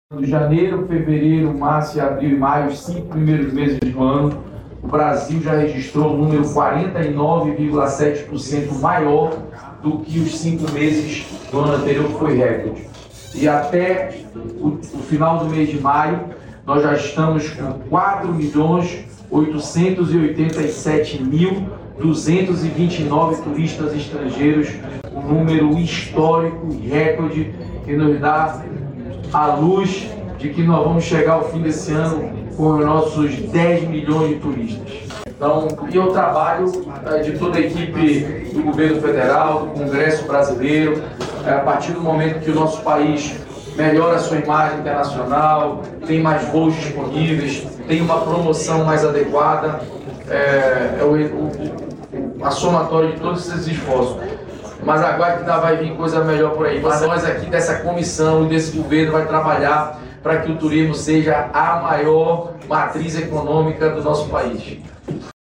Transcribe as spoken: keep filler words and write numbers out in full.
De janeiro, fevereiro, março, abril e maio, os cinco primeiros meses do ano, o Brasil já registrou um número quarenta e nove vírgula sete por cento maior do que os cinco meses do ano anterior, que foi recorde. E até o, o final do mês de maio, nós já estamos com quatro milhões oitocentos e oitenta e sete mil duzentos e vinte e nove turistas estrangeiros, um número histórico e recorde que nos dá à luz de que nós vamos chegar ao fim desse ano com os nossos dez milhões de turistas. Então, e eu trabalho é, de toda a equipe do governo federal, do Congresso brasileiro, é, a partir do momento que o nosso país melhora a sua imagem internacional, tem mais voos disponíveis, tem uma promoção mais adequada, é, é o, o, a somatória de todos esses esforços. Mas agora que ainda vai vir coisa melhor por aí. Mas nós aqui dessa comissão e desse governo vai trabalhar para que o turismo seja a maior matriz econômica do nosso país.